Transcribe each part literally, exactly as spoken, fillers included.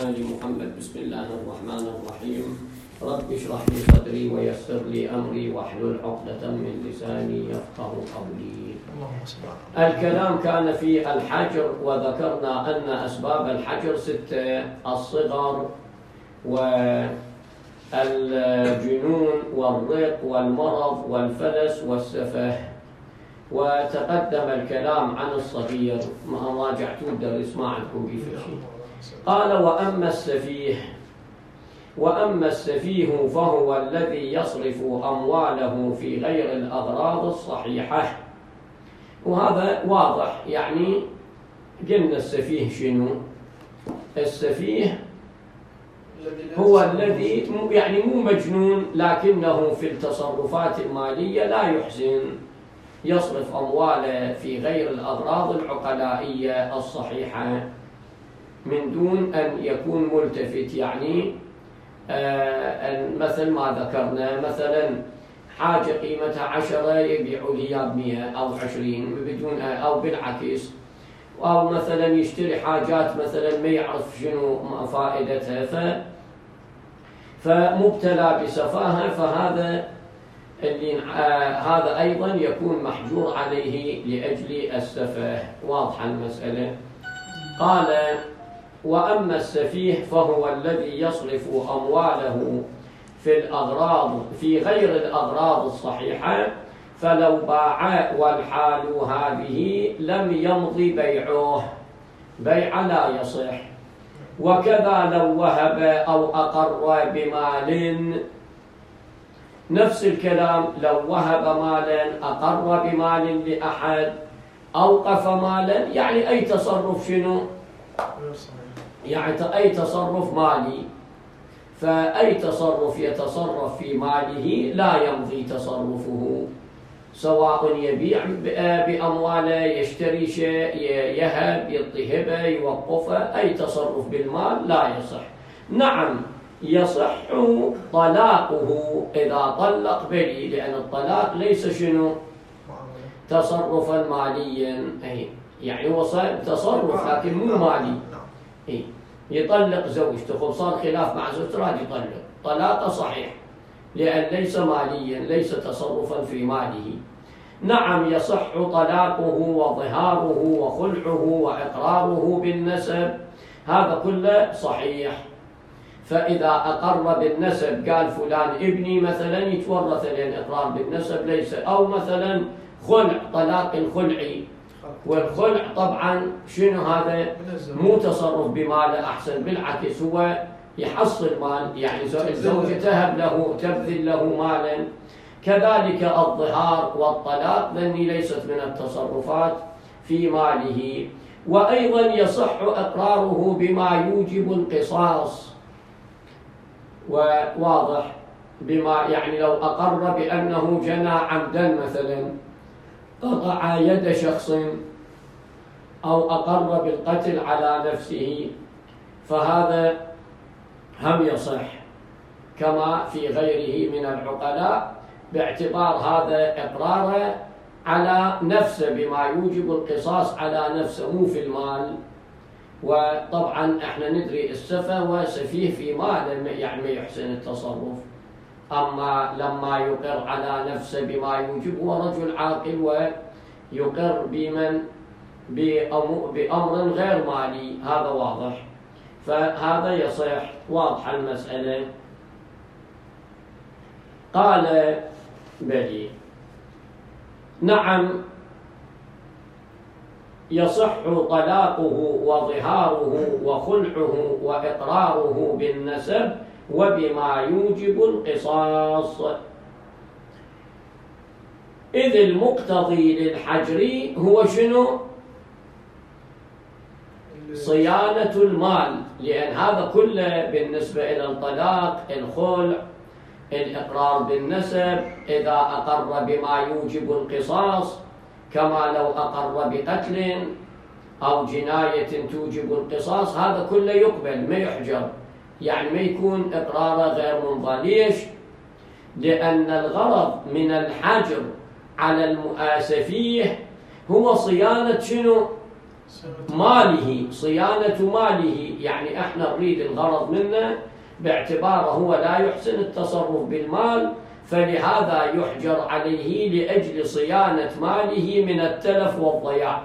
آل محمد. بسم الله الرحمن الرحيم. رب اشرح لي صدري ويسر لي أمري واحلل عقدة من لساني يفقه قولي. الكلام كان في الحجر، وذكرنا أن أسباب الحجر ستة: الصغر والجنون والرق والمرض والفلس والسفه. وتقدم الكلام عن الصغير، ما راجعتوا الدرس ما عندكم به شيء. قال: وأما السفيه وأما السفيه فهو الذي يصرف أمواله في غير الأغراض الصحيحة. وهذا واضح، يعني قلنا السفيه شنو؟ السفيه هو الذي يعني مو مجنون، لكنه في التصرفات المالية لا يحسن، يصرف أمواله في غير الأغراض العقلائية الصحيحة من دون أن يكون ملتفت. يعني آه مثل ما ذكرنا، مثلا حاجة قيمتها عشرة يبيعوا لي بمئة أو عشرين بدون، أو بالعكس، أو مثلا يشتري حاجات مثلا ما يعرف شنو فائدتها، ف فمبتلى بسفاهة، فهذا اللي آه هذا أيضا يكون محجور عليه لأجل السفه. واضحة المسألة. قال: وأما السفيه فهو الذي يصرف أمواله في الأغراض في غير الأغراض الصحيحة، فلو باع والحال هذه لم يمضي بيعه، بيع لا يصح. وكذا لو وهب أو أقر بمال، نفس الكلام، لو وهب مالا، أقر بمال لأحد، أوقف مالا، يعني أي تصرف شنو؟ يعني أي تصرف مالي، فأي تصرف يتصرف في ماله لا يمضي تصرفه، سواء يبيع بأمواله، يشتري شيء، يهب، يعطي هبة، يوقفه، أي تصرف بالمال لا يصح. نعم يصح طلاقه إذا طلق بلي، لأن الطلاق ليس شنو؟ تصرفا ماليا، أي يعني هو تصرف لكن مو مالي. أي يطلق زوجته، خب صار خلاف مع زوجته راح يطلق، طلاقه صحيح لأن ليس ماليا، ليس تصرفا في ماله. نعم يصح طلاقه وظهاره وخلعه وإقراره بالنسب، هذا كله صحيح. فإذا أقر بالنسب قال فلان ابني مثلا يتورث، لأن إقرار بالنسب ليس، أو مثلا خلع، طلاق الخلعي، والخلع طبعا شنو هذا؟ مو تصرف بماله أحسن، بالعكس هو يحصل مال، يعني الزوجة تهب له، تبذل له مالا. كذلك الظهار والطلاق لأني ليست من التصرفات في ماله. وأيضا يصح إقراره بما يوجب القصاص، وواضح بما يعني لو أقر بأنه جنى عمدا مثلا، قطع يد شخص، أو أقر بالقتل على نفسه، فهذا هم يصح كما في غيره من العقلاء، باعتبار هذا إقراره على نفسه بما يوجب القصاص على نفسه، مو في المال. وطبعا احنا ندري السفه وسفيه في مال، يعني ما يحسن التصرف. أما لما يقر على نفسه بما يوجب، هو رجل عاقل ويقر بمن بأمر غير مالي، هذا واضح، فهذا يصح. واضح المسألة. قال: بلي. نعم يصح طلاقه وظهاره وخلعه وإقراره بالنسب وبما يوجب القصاص، إذ المقتضي للحجر هو شنو؟ صيانة المال، لأن هذا كله بالنسبة إلى الطلاق، الخلع، الإقرار بالنسب، إذا أقر بما يوجب القصاص، كما لو أقر بقتل أو جناية توجب القصاص، هذا كله يقبل ما يحجر، يعني ما يكون إقراره غير ممضى. ليش؟ لأن الغرض من الحجر على السفيه هو صيانة شنو؟ ماله، صيانة ماله، يعني احنا نريد الغرض منه باعتباره هو لا يحسن التصرف بالمال، فلهذا يحجر عليه لأجل صيانة ماله من التلف والضياع.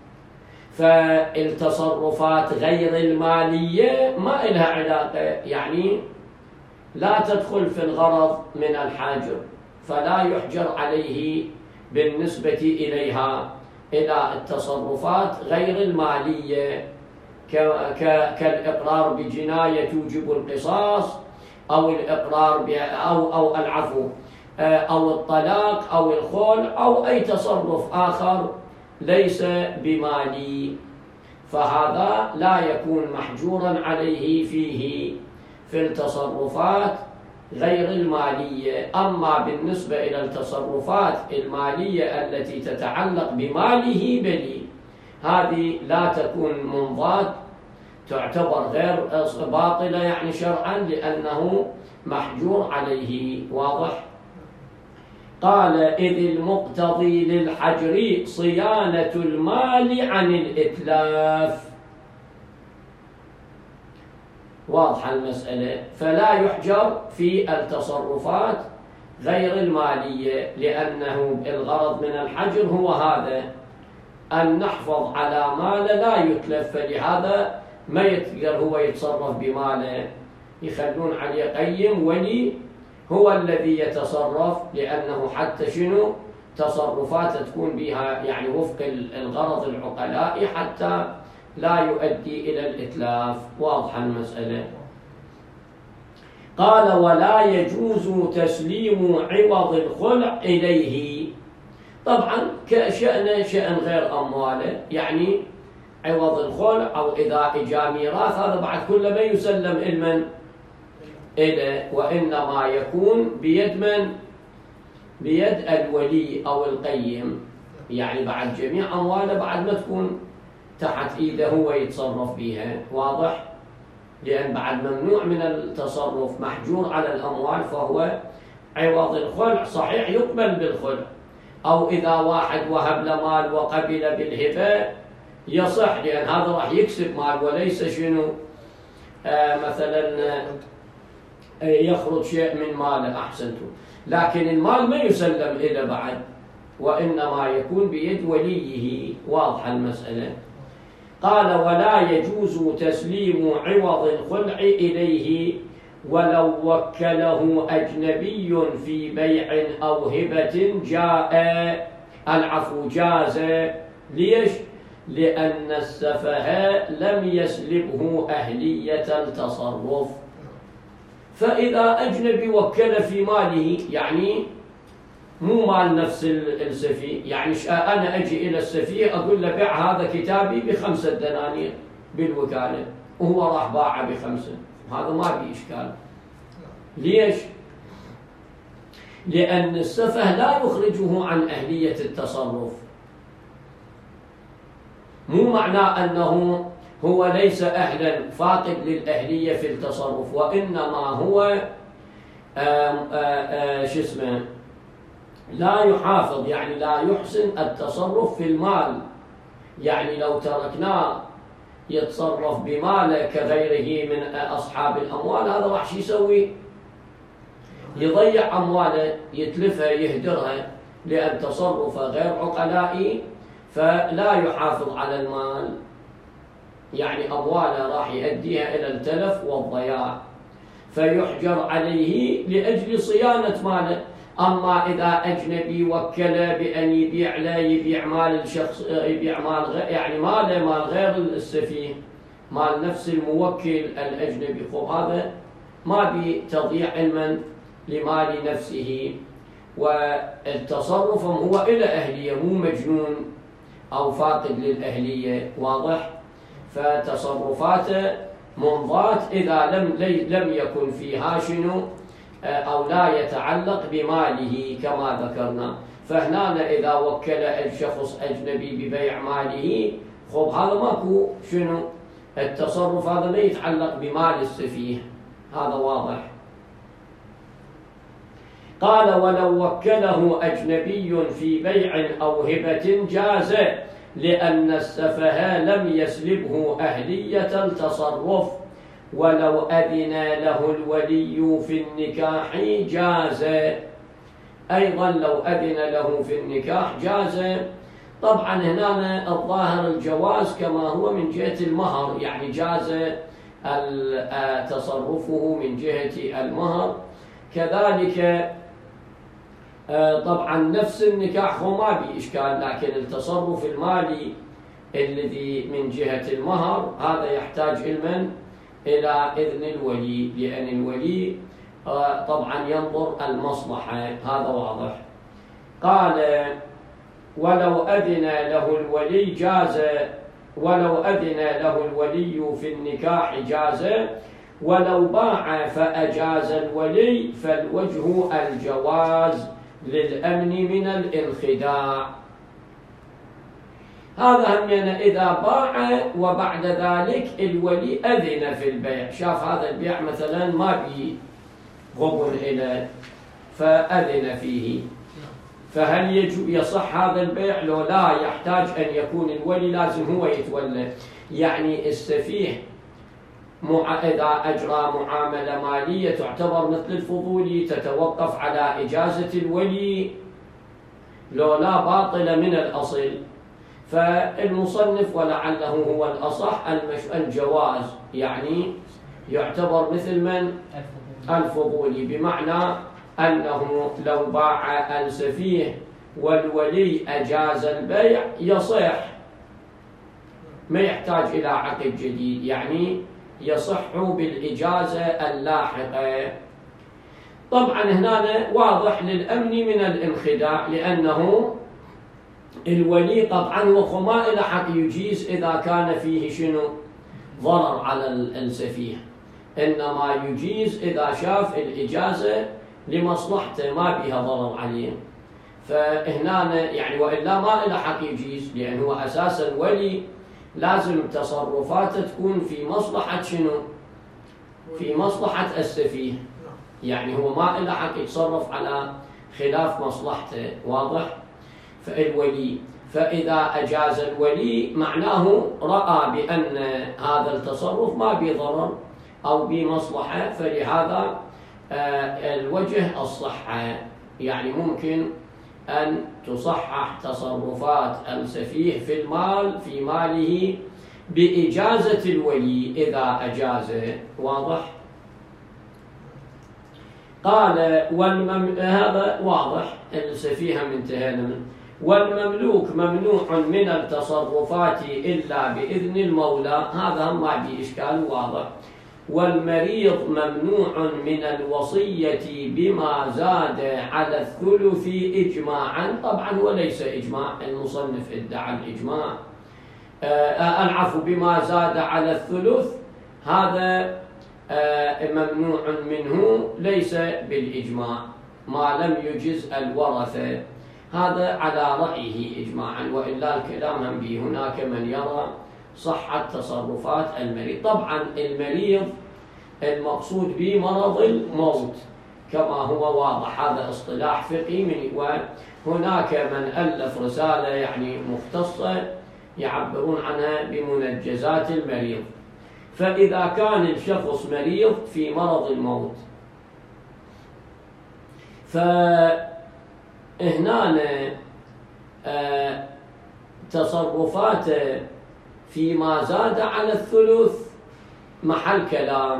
فالتصرفات غير المالية ما إلها علاقة، يعني لا تدخل في الغرض من الحاجر، فلا يحجر عليه بالنسبة إليها إلى التصرفات غير المالية كالإقرار بجناية توجب القصاص، أو الإقرار أو أو العفو أو الطلاق أو الخلع أو أي تصرف آخر ليس بمالي، فهذا لا يكون محجورا عليه فيه في التصرفات غير المالية. أما بالنسبة إلى التصرفات المالية التي تتعلق بماله بلي، هذه لا تكون منضات، تعتبر غير باطلة يعني شرعا، لأنه محجور عليه. واضح؟ قال: إذ المقتضي للحجر صيانة المال عن الإتلاف. واضحة المسألة، فلا يحجر في التصرفات غير المالية، لأنه الغرض من الحجر هو هذا، أن نحفظ على مال لا يتلف، فلهذا ما يقدر هو يتصرف بماله، يخلون عليه قيم ولي هو الذي يتصرف، لأنه حتى شنو تصرفات تكون بها يعني وفق الغرض العقلاء حتى لا يؤدي إلى الإتلاف. واضحة المسألة. قال: ولا يجوز تسليم عوض الخلع إليه. طبعا كشأن شأن غير أمواله، يعني عوض الخلع أو إذا إجا ميراث، هذا بعد كل ما يسلم المن إليه، وإنما يكون بيد من؟ بيد الولي أو القيم، يعني بعد جميع أمواله بعد ما تكون تحت إيده هو يتصرف بها. واضح؟ لأن بعد ممنوع من التصرف، محجور على الأموال، فهو عوض الخلع صحيح يقبل بالخلع، أو إذا واحد وهب له مال وقبل بالهبة يصح، لأن هذا راح يكسب مال وليس شنو آه مثلا آه يخرج شيء من ماله. أحسنتم. لكن المال ما يسلم إلى بعد، وإنما يكون بيد وليه. واضح المسألة. قال: ولا يجوز تسليم عوض الخلع إليه ولو وكله أجنبي في بيع أو هبة جاء العفو جاز. ليش؟ لأن السفه لم يسلبه أهلية التصرف. فإذا أجنبي وكل في ماله، يعني مو مال نفس السفيه، يعني أنا أجي إلى السفيه أقول له بيع هذا كتابي بخمسة دنانير بالوكالة، وهو راح باعه بخمسة، هذا ما في إشكال. ليش؟ لأن السفه لا يخرجه عن أهلية التصرف. مو معناه أنه هو ليس أهلا فاقد للأهلية في التصرف، وإنما هو آم آم آم شو اسمه لا يحافظ، يعني لا يحسن التصرف في المال. يعني لو تركناه يتصرف بماله كغيره من أصحاب الأموال، هذا راح شو يسوي؟ يضيع أمواله، يتلفها، يهدرها، لأن تصرفه غير عقلائي، فلا يحافظ على المال، يعني أمواله راح يؤديها إلى التلف والضياع، فيحجر عليه لأجل صيانة ماله. أما إذا أجنبي وكله بأن يبيع له، يبيع مال الشخص، يبيع مال يعني ماله مال غير السفيه، مال نفس الموكل الأجنبي، خب هذا ما بتضيع علما لمال نفسه، والتصرف هو إلى أهلية، مو مجنون أو فاقد للأهلية. واضح؟ فتصرفاته منضات إذا لم لم يكن فيها شنو أو لا يتعلق بماله كما ذكرنا. فهنا إذا وكل الشخص أجنبي ببيع ماله، خب هذا ماكو شنو التصرف، هذا ما يتعلق بمال السفيه. هذا واضح. قال: ولو وكله أجنبي في بيع أو هبة جاز. لأن السفه لم يسلبه أهلية التصرف، ولو أذن له الولي في النكاح جاز. أيضا لو أذن له في النكاح جاز. طبعا هنا الظاهر الجواز كما هو من جهة المهر، يعني جاز تصرفه من جهة المهر. كذلك طبعا نفس النكاح هو ما بي إشكال، لكن التصرف المالي الذي من جهة المهر هذا يحتاج علما إلى إذن الولي، لأن الولي طبعا ينظر المصلحة، هذا واضح. قال ولو أذن له الولي جاز، ولو أذن له الولي في النكاح جاز، ولو باع فأجاز الولي فالوجه الجواز للأمن من الانخداع. هذا هم يعني إذا باع وبعد ذلك الولي أذن في البيع، شاف هذا البيع مثلا ما بي غبن إليه فأذن فيه، فهل يجب يصح هذا البيع؟ لو لا، يحتاج أن يكون الولي لازم هو يتولى. يعني السفيه مع إذا أجرى معاملة مالية تعتبر مثل الفضولي، تتوقف على إجازة الولي، لو لا باطل من الأصل. فالمصنف ولعله هو الأصح الجواز، يعني يعتبر مثل من الفضولي، بمعنى أنه لو باع السفيه والولي أجاز البيع يصح، ما يحتاج إلى عقد جديد، يعني يصح بالإجازة اللاحقة. طبعا هنا واضح للأمن من الانخداع، لأنه الولي طبعا هو ما إلى حق يجيز إذا كان فيه شنو ضرر على السفيه، إنما يجيز إذا شاف الإجازة لمصلحته ما بها ضرر عليه. فهنا يعني وإلا ما إلى حق يجيز، لأنه أساسا ولي لازم تصرفاته تكون في مصلحة شنو؟ في مصلحة السفيه، يعني هو ما إلى حق يتصرف على خلاف مصلحته، واضح؟ فالولي، فإذا أجاز الولي معناه رأى بأن هذا التصرف ما بضرر أو بمصلحة، فلهذا الوجه الصحة، يعني ممكن أن تصحح تصرفات السفيه في المال في ماله بإجازة الولي إذا أجاز، واضح؟ قال والمم... هذا واضح، السفيه انتهينا منه. والمملوك ممنوع من التصرفات إلا بإذن المولى، هذا ما به إشكال، واضح. والمريض ممنوع من الوصية بما زاد على الثلث إجماعا، طبعا وليس إجماع، المصنف ادعى الإجماع. آه العفو، بما زاد على الثلث هذا آه ممنوع منه، ليس بالإجماع، ما لم يجز الورثة، هذا على رأيه إجماعا، وإلا الكلام هم به. هناك من يرى صحة تصرفات المريض. طبعا المريض المقصود به مرض الموت كما هو واضح، هذا اصطلاح فقهي، وهناك من ألف رسالة يعني مختصة يعبرون عنها بمنجزات المريض. فإذا كان الشخص مريض في مرض الموت، فهنا آه تصرفاته فيما زاد على الثلث محل كلام،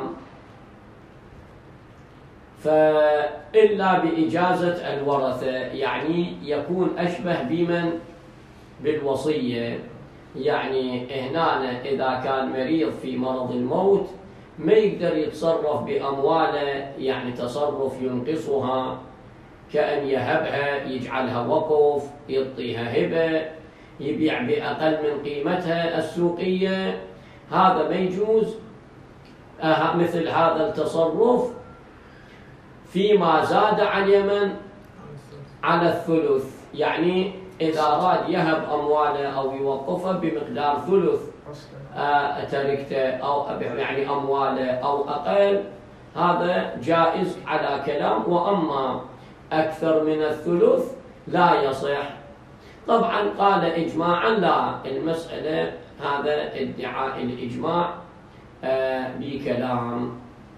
فإلا بإجازة الورثة، يعني يكون أشبه بمن بالوصية. يعني هنا إذا كان مريض في مرض الموت ما يقدر يتصرف بأمواله، يعني تصرف ينقصها، كأن يهبها، يجعلها وقف، يعطيها هبة، يبيع بأقل من قيمتها السوقية، هذا ما يجوز. أه مثل هذا التصرف فيما زاد عن اليمن على الثلث، يعني إذا أراد يهب أمواله أو يوقفها بمقدار ثلث آه تركته أو يعني أمواله أو أقل، هذا جائز على كلام. وأما أكثر من الثلث لا يصح. طبعا قال إجماعا لا، المسألة هذا ادعاء الإجماع آه بكلام.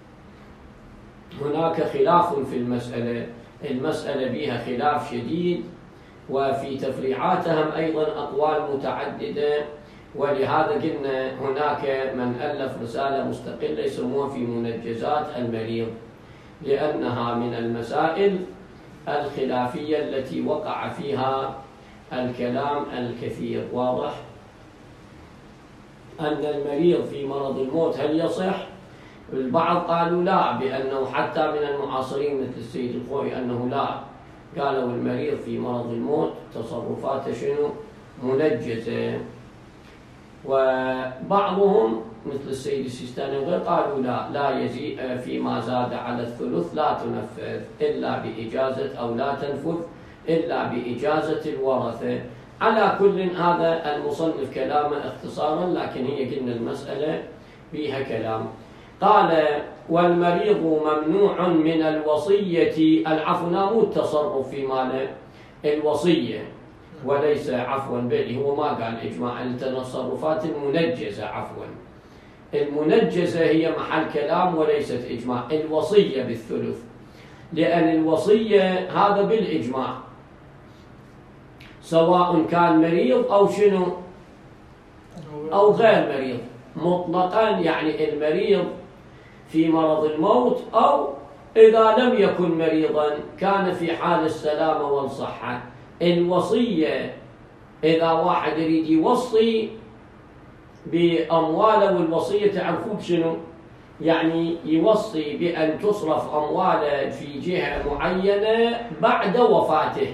هناك خلاف في المسألة، المسألة بها خلاف شديد، وفي تفريعاتهم أيضا أقوال متعددة، ولهذا قلنا هناك من ألف رسالة مستقلة يسموها في منجزات المريض، لأنها من المسائل الخلافية التي وقع فيها الكلام الكثير. واضح أن المريض في مرض الموت هل يصح؟ البعض قالوا لا، بأنه حتى من المعاصرين مثل السيد الخوي أنه لا، قالوا المريض في مرض الموت تصرفاته شنو؟ منجزة. وبعضهم مثل السيد السيستاني قالوا لا، لا يزيد فيما زاد على الثلث لا تنفذ إلا بإجازة، أو لا تنفذ إلا بإجازة الورثة. على كل هذا المصنف كلامه اختصارا، لكن هي قلنا المسألة فيها كلام. قال والمريض ممنوع من الوصية، العفو مو التصرف في ماله، الوصية وليس عفوا، بل هو ما قال إجماع، التصرفات المنجزة عفوا، المنجزة هي محل كلام وليست إجماع. الوصية بالثلث، لأن الوصية هذا بالإجماع سواء كان مريض أو شنو أو غير مريض مطلقا، يعني المريض في مرض الموت، أو إذا لم يكن مريضا كان في حال السلامة والصحة. الوصية إذا واحد يريد يوصي بأمواله، والوصية تعرفون شنو يعني؟ يوصي بأن تصرف أمواله في جهة معينة بعد وفاته.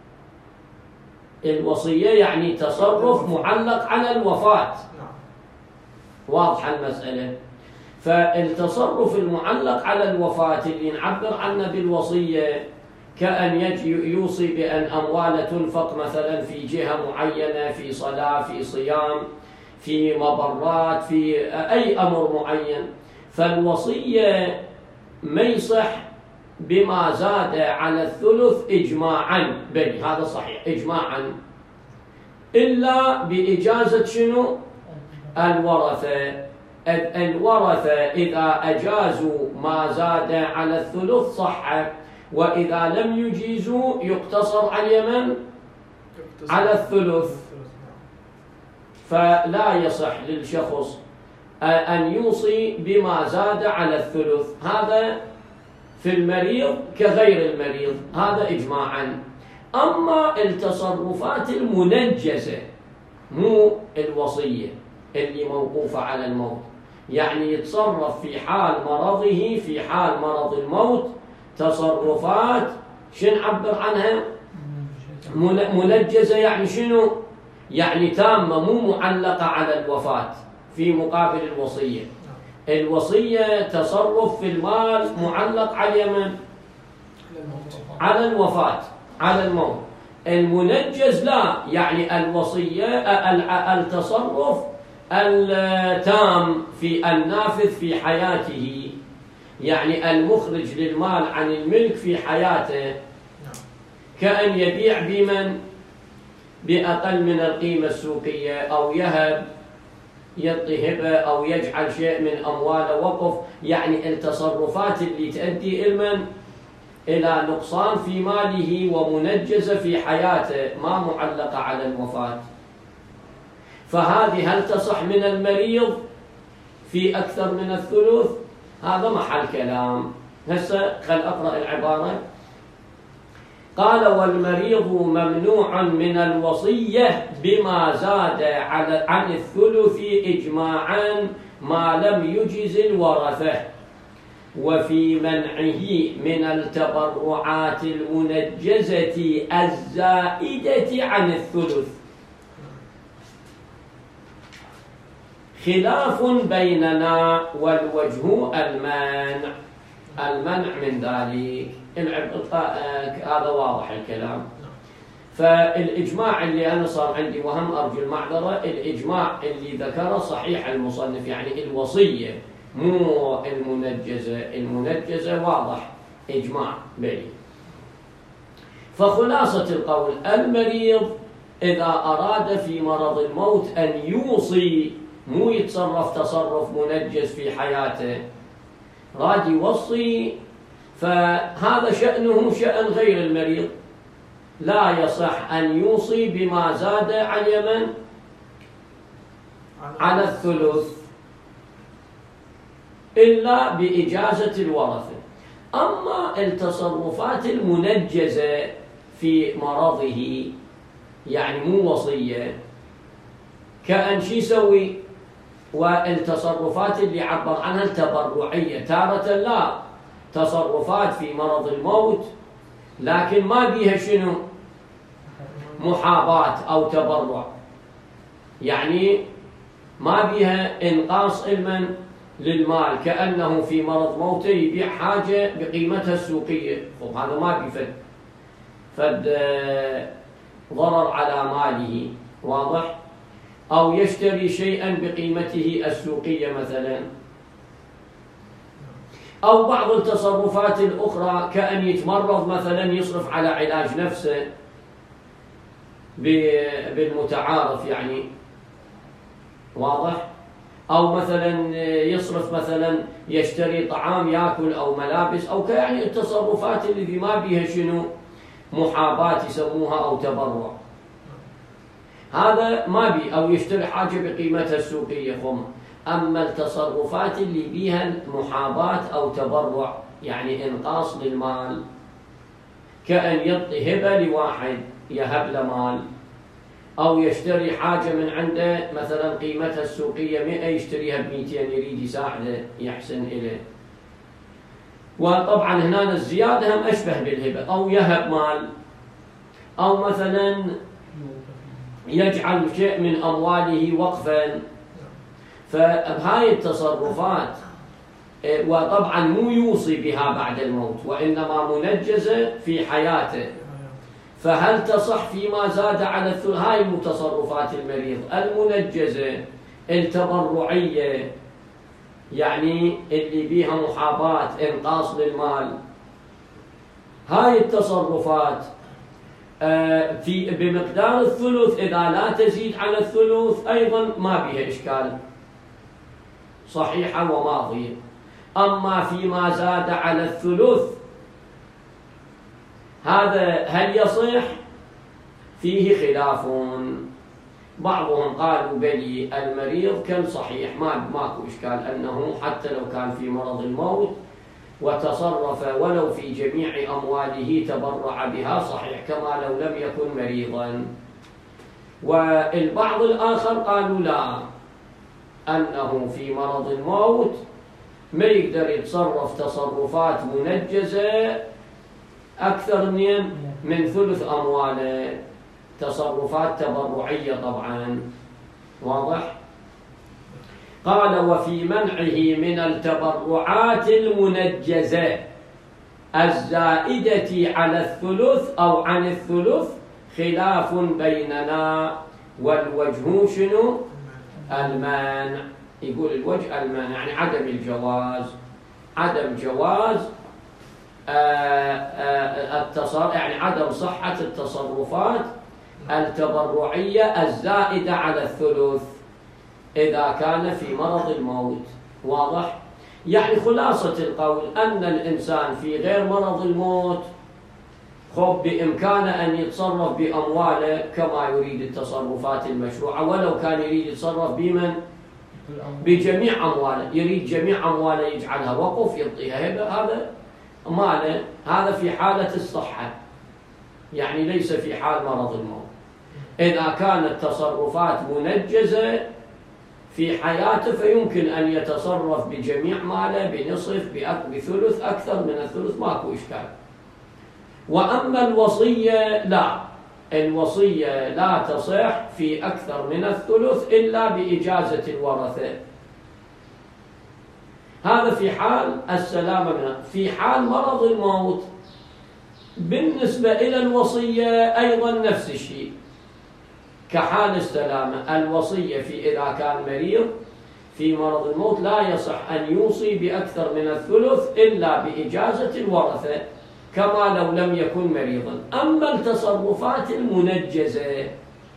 الوصية يعني تصرف معلق على الوفاة. واضحة المسألة؟ فالتصرف المعلق على الوفاة اللي نعبر عنه بالوصية كأن يجي يوصي بأن أمواله تنفق مثلا في جهة معينة، في صلاة، في صيام، في مبرات، في أي أمر معين. فالوصية ما يصح بما زاد على الثلث إجماعا، بل هذا صحيح إجماعا، إلا بإجازة شنو؟ الورثة. الورثة إذا أجازوا ما زاد على الثلث صح، وإذا لم يجيزوا يقتصر على من؟ على الثلث. فلا يصح للشخص أن يوصي بما زاد على الثلث، هذا في المريض كغير المريض، هذا إجماعا. أما التصرفات المنجزة مو الوصية اللي موقوفة على الموت، يعني يتصرف في حال مرضه، في حال مرض الموت تصرفات شنو نعبر عنها؟ منجزة. يعني شنو؟ يعني تامة، مو معلقة على الوفاة، في مقابل الوصية. الوصية تصرف في المال معلق على من؟ على الوفاة، على الموت. المنجز لا، يعني الوصية التصرف التام في النافذ في حياته، يعني المخرج للمال عن الملك في حياته، كأن يبيع بمن؟ بأقل من القيمة السوقية، أو يهب، يعطي هبة، أو يجعل شيء من أمواله وقف. يعني التصرفات اللي تؤدي المن؟ إلى نقصان في ماله ومنجزة في حياته، ما معلقة على الوفاة. فهذه هل تصح من المريض في أكثر من الثلث؟ هذا محل كلام. هسه خل أقرأ العبارة. قال والمريض ممنوع من الوصية بما زاد على عن الثلث إجماعا ما لم يجز الورثة، وفي منعه من التبرعات المنجزة الزائدة عن الثلث خلاف بيننا، والوجه المنع، المنع من ذلك. هذا واضح الكلام. فالإجماع اللي أنا صار عندي وهم أرجو المعذرة، الإجماع اللي ذكره صحيح المصنف، يعني الوصية مو المنجزة. المنجزة واضح إجماع بلي. فخلاصة القول المريض إذا أراد في مرض الموت أن يوصي، مو يتصرف تصرف منجز في حياته، راد يوصي، فهذا شأنه شأن غير المريض، لا يصح أن يوصي بما زاد عن يمن على الثلث إلا بإجازة الورثة. أما التصرفات المنجزة في مرضه، يعني مو وصية، كأن شي يسوي، والتصرفات اللي عبر عنها التبرعية، تارة لا تصرفات في مرض الموت لكن ما بيها شنو محاباة أو تبرع، يعني ما بيها إنقاص علما للمال، كأنه في مرض موته يبيع حاجة بقيمتها السوقية، هذا ما بيفد فد ضرر على ماله، واضح؟ أو يشتري شيئا بقيمته السوقية مثلا، أو بعض التصرفات الأخرى كأن يتمرض مثلا يصرف على علاج نفسه بالمتعارف، يعني واضح؟ أو مثلا يصرف مثلا يشتري طعام يأكل أو ملابس أو يعني التصرفات اللي ما بيها شنو محاباة يسموها أو تبرع، هذا ما بي، أو يشتري حاجة بقيمتها السوقية خم. أما التصرفات اللي بيها محاباة أو تبرع، يعني إنقاص للمال، كأن يعطي هبة لواحد يهب له مال، أو يشتري حاجة من عنده مثلا قيمتها السوقية مئة يشتريها بمئتين يريد يساعده يحسن إليه، وطبعا هنا الزيادة هم أشبه بالهبة، أو يهب مال، أو مثلا يجعل شيء من أمواله وقفا، فهاي التصرفات وطبعا مو يوصي بها بعد الموت وإنما منجزة في حياته، فهل تصح فيما زاد على الثلث؟ هاي متصرفات المريض المنجزة التبرعية، يعني اللي بيها محاباة إنقاص للمال، هاي التصرفات في بمقدار الثلث إذا لا تزيد على الثلث أيضا ما بها إشكال، صحيحة وماضية. أما فيما زاد على الثلث هذا هل يصح؟ فيه خلاف، بعضهم قالوا بلي المريض كان صحيح ما ماكو إشكال، أنه حتى لو كان في مرض الموت وتصرف ولو في جميع أمواله تبرع بها صحيح كما لو لم يكن مريضا. والبعض الآخر قالوا لا، أنه في مرض الموت ما يقدر يتصرف تصرفات منجزة أكثر من من ثلث أمواله، تصرفات تبرعية طبعا، واضح؟ قال وفي منعه من التبرعات المنجزة الزائدة على الثلث أو عن الثلث خلاف بيننا، والوجه شنو؟ المانع. يقول الوجه المانع يعني عدم الجواز، عدم جواز التصرف، يعني عدم صحة التصرفات التبرعية الزائدة على الثلث إذا كان في مرض الموت، واضح؟ يعني خلاصة القول أن الإنسان في غير مرض الموت خب بإمكانه أن يتصرف بأمواله كما يريد التصرفات المشروعة، ولو كان يريد يتصرف بمن؟ بجميع أمواله، يريد جميع أمواله يجعلها وقف يعطيها هبة، هذا ماله، هذا في حالة الصحة، يعني ليس في حال مرض الموت. إذا كانت تصرفات منجزة في حياته فيمكن أن يتصرف بجميع ماله بنصف بثلث أكثر من الثلث، ماكو إشكال. وأما الوصية لا، الوصية لا تصح في أكثر من الثلث إلا بإجازة الورثة، هذا في حال السلامة منه. في حال مرض الموت بالنسبة إلى الوصية أيضا نفس الشيء كحال السلامة، الوصية في إذا كان مريض في مرض الموت لا يصح أن يوصي بأكثر من الثلث إلا بإجازة الورثة كما لو لم يكن مريضا. أما التصرفات المنجزة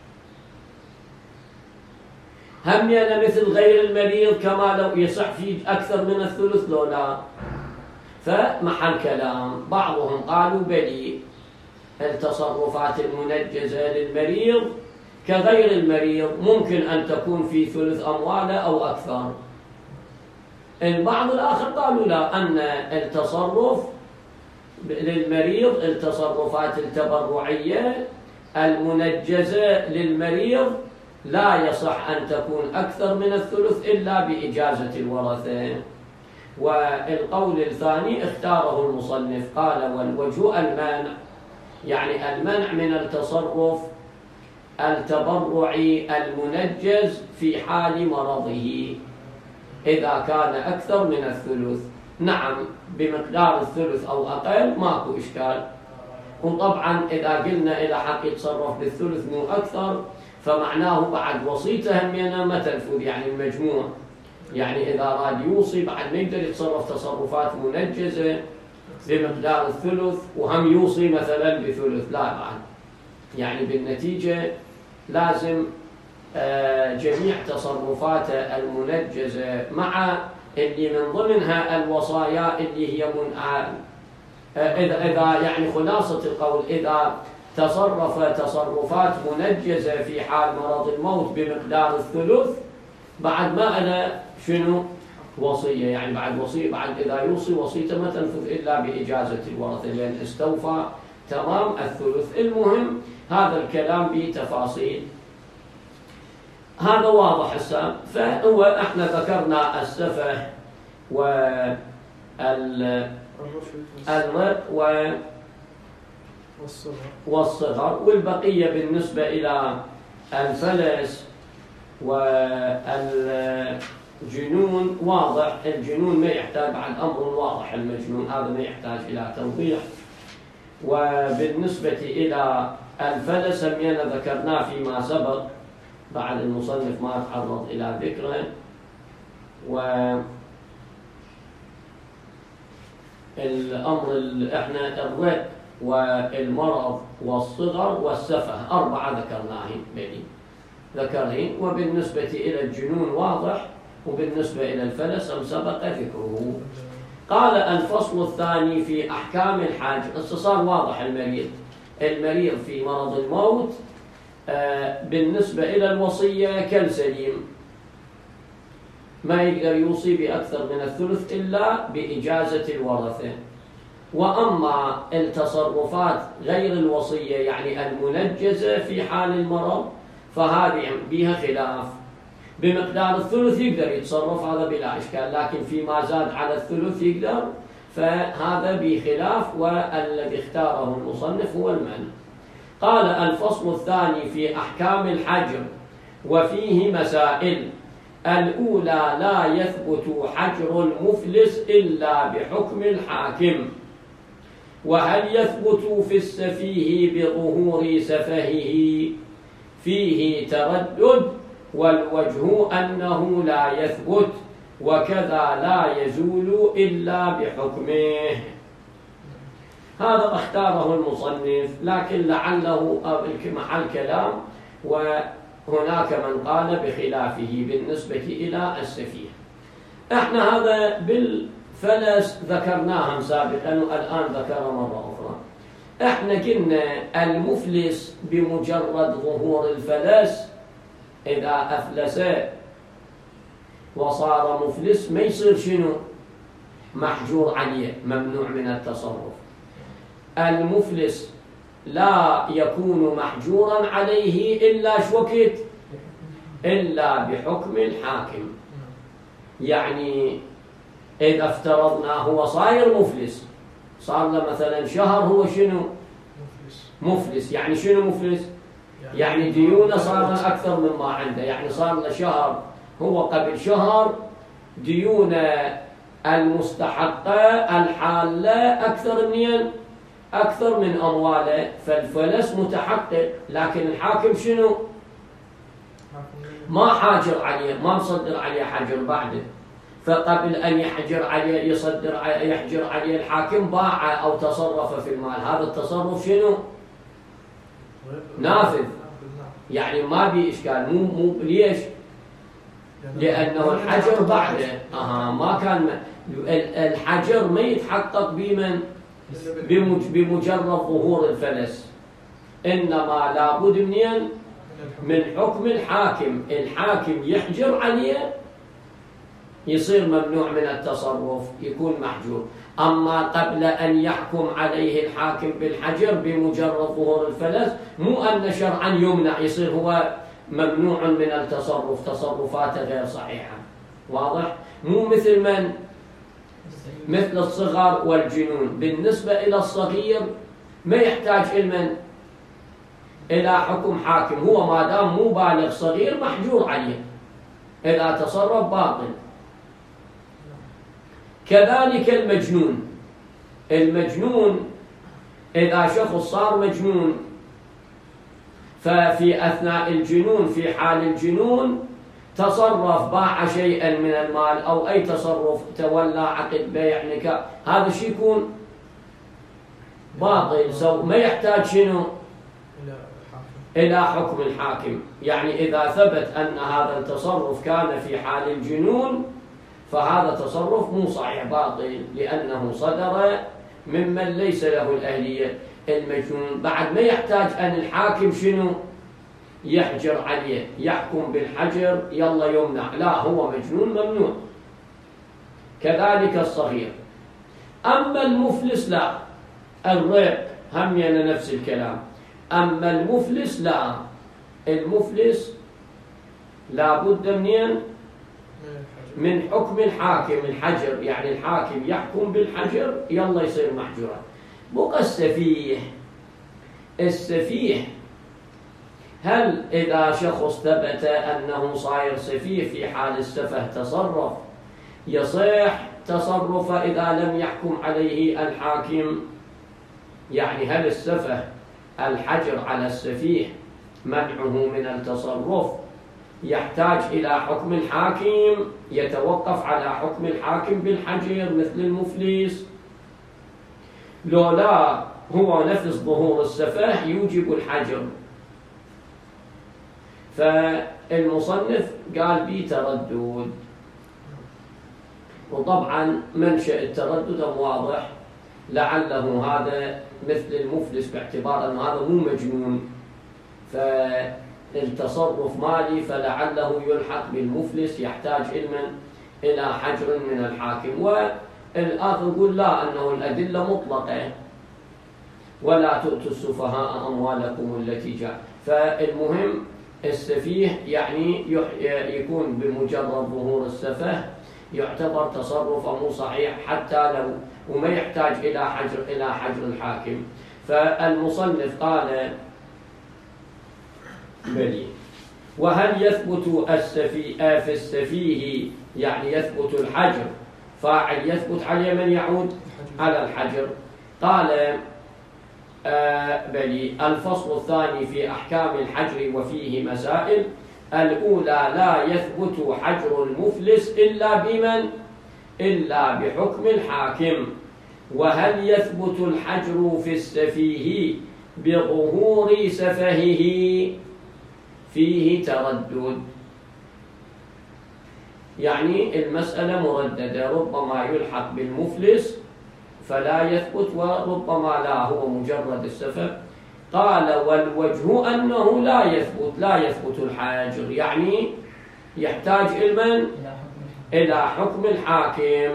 همينا مثل غير المريض كما لو يصح فيه أكثر من الثلث لو لا. فمحل كلام بعضهم قالوا بلي التصرفات المنجزة للمريض كغير المريض ممكن أن تكون في ثلث أمواله أو أكثر. البعض الآخر قالوا لا، أن التصرف للمريض التصرفات التبرعية المنجزة للمريض لا يصح أن تكون أكثر من الثلث إلا بإجازة الورثة. والقول الثاني اختاره المصنف قال والوجه المانع، يعني المنع من التصرف التبرعي المنجز في حال مرضه إذا كان أكثر من الثلث. نعم بمقدار الثلث أو أقل ماكو إشكال، وطبعا إذا قلنا إلى حق يتصرف بالثلث مو أكثر فمعناه بعد وصيته همينا ما تنفذ، يعني المجموع، يعني إذا راد يوصي بعد ما يقدر يتصرف تصرفات منجزة بمقدار الثلث وهم يوصي مثلا بثلث، لا بعد، يعني بالنتيجة لازم جميع تصرفاته المنجزة مع اللي من ضمنها الوصايا اللي هي من إذا إذا يعني خلاصة القول إذا تصرف تصرفات منجزة في حال مرض الموت بمقدار الثلث بعد ما أنا شنو وصية، يعني بعد وصية بعد إذا يوصي وصيته ما تنفذ إلا بإجازة الورثة لأن استوفى تمام الثلث. المهم هذا الكلام بتفاصيل، هذا واضح هسه. فهو احنا ذكرنا السفه والرق والصغر، والبقية بالنسبة إلى الفلس والجنون واضح. الجنون ما يحتاج بعد أمر واضح، المجنون هذا ما يحتاج إلى توضيح. وبالنسبة إلى الفلس همينا ذكرناه فيما سبق، بعد المصنف ما تعرض إلى ذكره. والأمر احنا الرق والمرض والصغر والسفه أربعة ذكرناهن بني ذكرهن. وبالنسبة إلى الجنون واضح، وبالنسبة إلى الفلس هم سبق ذكره. قال الفصل الثاني في أحكام الحاج. صار واضح المريض المريض في مرض الموت آه بالنسبة إلى الوصية كالسليم ما يقدر يوصي بأكثر من الثلث إلا بإجازة الورثة. وأما التصرفات غير الوصية يعني المنجزة في حال المرض فهذه بها خلاف. بمقدار الثلث يقدر يتصرف هذا بلا إشكال، لكن فيما زاد على الثلث يقدر، فهذا بخلاف. والذي اختاره المصنف هو المنع. قال الفصل الثاني في أحكام الحجر وفيه مسائل. الأولى لا يثبت حجر المفلس إلا بحكم الحاكم. وهل يثبت في السفيه بظهور سفهه فيه تردد، والوجه أنه لا يثبت، وكذا لا يزول إلا بحكمه. هذا اختاره المصنف، لكن لعله محل كلام، وهناك من قال بخلافه بالنسبة إلى السفيه. احنا هذا بالفلس ذكرناهم سابقا والآن ذكر مرة أخرى. احنا قلنا المفلس بمجرد ظهور الفلس إذا أفلس وصار مفلس ما يصير شنو محجور عليه ممنوع من التصرف. المفلس لا يكون محجورا عليه إلا شوكت إلا بحكم الحاكم. يعني إذا افترضنا هو صاير مفلس، صار له مثلا شهر هو شنو مفلس. يعني شنو مفلس؟ يعني ديونه صار أكثر مما عنده، يعني صار له شهر هو قبل شهر ديونه المستحقة الحالة أكثر من أكثر من أمواله، فالفلس متحقق. لكن الحاكم شنو ما حاجر عليه، ما مصدر عليه حجر بعده. فقبل أن يحجر عليه يصدر يحجر عليه الحاكم باع أو تصرف في المال. هذا التصرف شنو نافذ، يعني ما بي إشكال. مو مو ليش؟ لأنه الحجر بعده أها ما كان الحجر ما يتحقق بمن بمجرد ظهور الفلس، إنما لابد منين من حكم الحاكم. الحاكم يحجر عليه يصير ممنوع من التصرف، يكون محجور. أما قبل أن يحكم عليه الحاكم بالحجر بمجرد ظهور الفلس مو أن شرعا يمنع، يصير هو ممنوع من التصرف، تصرفاته غير صحيحة. واضح؟ مو مثل من مثل الصغر والجنون. بالنسبة إلى الصغير ما يحتاج إلى إلى حكم حاكم، هو ما دام مو بالغ صغير محجور عليه إذا تصرف باطل. كذلك المجنون. المجنون إذا شخص صار مجنون ففي أثناء الجنون في حال الجنون تصرف، باع شيئا من المال أو أي تصرف، تولى عقد بيع نكاح، هذا شيء يكون باطل. سو ما يحتاج شنو إلى حكم الحاكم. يعني إذا ثبت أن هذا التصرف كان في حال الجنون فهذا تصرف مو صحيح، باطل، لأنه صدر ممن ليس له الأهلية. المجنون بعد ما يحتاج أن الحاكم شنو يحجر عليه، يحكم بالحجر يلا يمنع، لا، هو مجنون ممنوع. كذلك الصغير. أما المفلس لا، الرق هم يعني نفس الكلام. أما المفلس لا، المفلس لابد منين من حكم الحاكم الحجر، يعني الحاكم يحكم بالحجر يلا يصير محجورا. بقى السفيه. السفيه هل إذا شخص ثبت أنه صاير سفيه في حال السفه تصرف يصح تصرف إذا لم يحكم عليه الحاكم؟ يعني هل السفه الحجر على السفيه منعه من التصرف يحتاج إلى حكم الحاكم، يتوقف على حكم الحاكم بالحجر مثل المفلس؟ لو لا، هو نفس ظهور السفه يوجب الحجر. فالمصنف قال بي تردد، وطبعا منشأ التردد واضح، لعله هذا مثل المفلس باعتبار أن هذا مو مجنون فالتصرف مالي، فلعله يلحق بالمفلس يحتاج علما إلى حجر من الحاكم. والآخر يقول لا، أنه الأدلة مطلقة ولا تؤتوا السفهاء أموالكم التي جاء. فالمهم السفيه يعني يكون بمجرد ظهور السفه يعتبر تصرفه مو صحيح حتى لو، وما يحتاج إلى حجر إلى حجر الحاكم. فالمصنف قال بلي. وهل يثبت السفيه في السفيه يعني يثبت الحجر، فاعل يثبت عليه من يعود على الحجر؟ قال آه بلي. الفصل الثاني في أحكام الحجر وفيه مسائل. الأولى لا يثبت حجر المفلس إلا بمن؟ إلا بحكم الحاكم. وهل يثبت الحجر في السفيه بظهور سفهه؟ فيه تردد، يعني المسألة مرددة، ربما يلحق بالمفلس فلا يثبت وربما لا، هو مجرد السفه. قال والوجه أنه لا يثبت لا يثبت الحجر، يعني يحتاج علما إلى حكم الحاكم.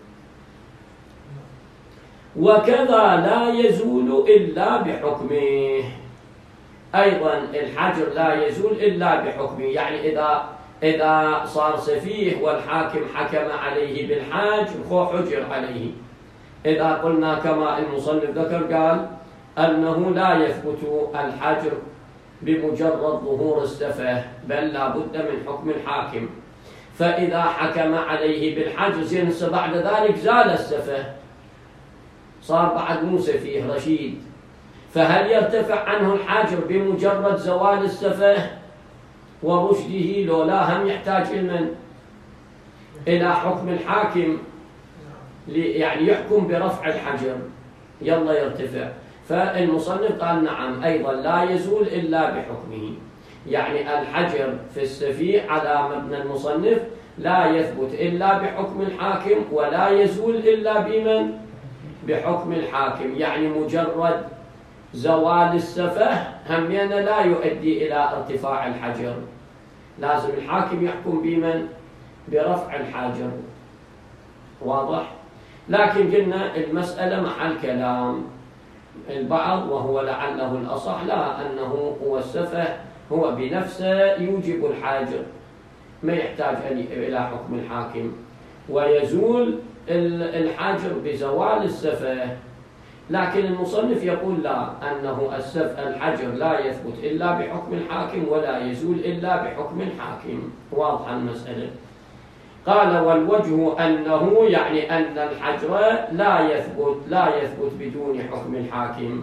وكذا لا يزول إلا بحكمه، أيضا الحجر لا يزول إلا بحكمه. يعني إذا إذا صار سفيه والحاكم حكم عليه بالحجر هو حجر عليه. إذا قلنا كما المصنف ذكر قال أنه لا يثبت الحجر بمجرد ظهور السفه، بل لا بد من حكم الحاكم. فإذا حكم عليه بالحجر زين بعد ذلك زال السفه، صار بعد مو سفيه رشيد، فهل يرتفع عنه الحجر بمجرد زوال السفه ورشده؟ لو لا، هم يحتاج علما إلى حكم الحاكم يعني يحكم برفع الحجر يلا يرتفع. فالمصنف قال نعم، أيضا لا يزول إلا بحكمه. يعني الحجر في السفيح على مبنى المصنف لا يثبت إلا بحكم الحاكم ولا يزول إلا بمن؟ بحكم الحاكم. يعني مجرد زوال السفه همين لا يؤدي إلى ارتفاع الحجر، لازم الحاكم يحكم بمن؟ برفع الحجر. واضح؟ لكن قلنا المسألة محل كلام البعض، وهو لعله الأصح، لا أنه هو السفه هو بنفسه يوجب الحاجر، ما يحتاج إلى حكم الحاكم، ويزول الحاجر بزوال السفه. لكن المصنف يقول لا، أنه السف الحجر لا يثبت إلا بحكم الحاكم ولا يزول إلا بحكم الحاكم. واضحة المسألة. قال والوجه أنه يعني أن الحجر لا يثبت لا يثبت بدون حكم الحاكم،